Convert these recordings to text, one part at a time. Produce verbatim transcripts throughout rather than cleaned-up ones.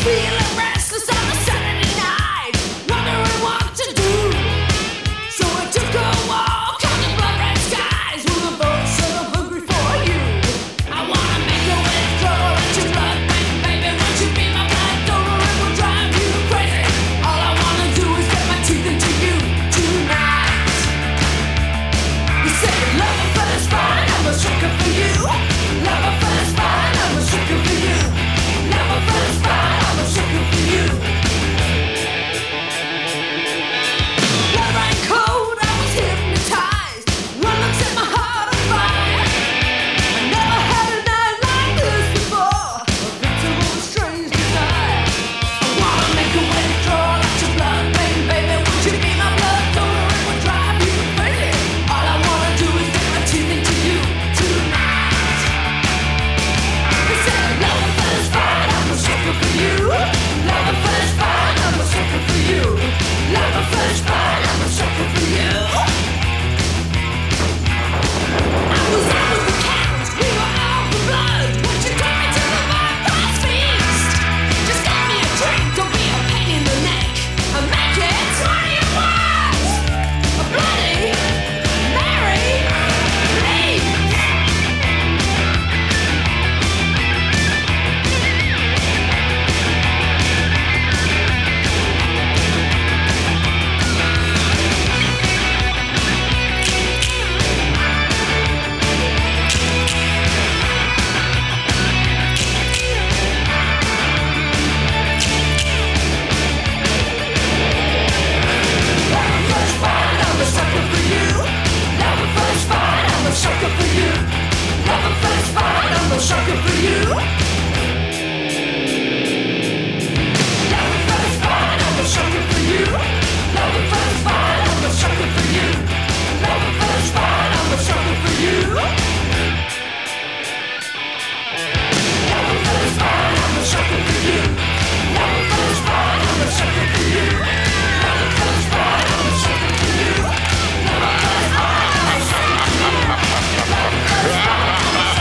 Feeling restless on a Saturday night, wondering what to do. So I took a walk on the blood red skies with a thought so I'm hungry for you. I wanna make a withdrawal at your blood bank, baby. Won't you be my blood donor? It will drive you crazy. All I wanna do is get my teeth into you tonight. You said love at first fine, I'm a sucker for you. Love at first fine, I'm a sucker for you. Love at first fine, I'm a sucker for you. Blood ran cold, I was hypnotized. One look set my heart on fire. I never had a night like this before. A victim of a strange desire. I wanna make a withdrawal at your blood bank, baby. Would you be my blood donor? It would drive you crazy. All I wanna do is get my teeth into you tonight. They said love at first fine, I'm a sucker for you. Love at first fine, I'm a sucker for you. Love at first fine, I'm a sucker for you. I was out with the count, we were out for blood. Would you take me to the vampire's feast? Just get me a drink, don't be a pain in the neck. And make it twenty words. A bloody Mary, please. Love at first fine, I'm a sucker for you. Love at first fine, I'm a sucker for you. Love at first fine, I'm a sucker for you. Love at first fine, I'm a sucker for you. Love at first fine, I'm a sucker for you. Love at first fine, I'm a sucker for you. Love at first fine, I'm a sucker for you. Love at first fine, I'm a sucker for you. Love at first fine, I'm a sucker for you. Love at first fine, I'm a sucker for you. Love at first fine, I'm a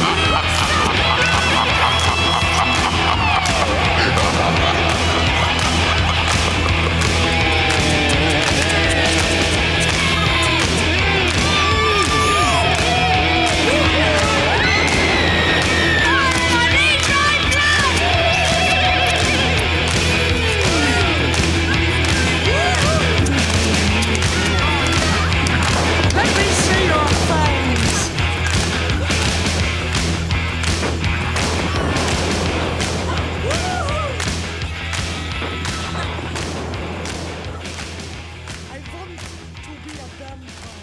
Let me see your face. I want to be a vampire.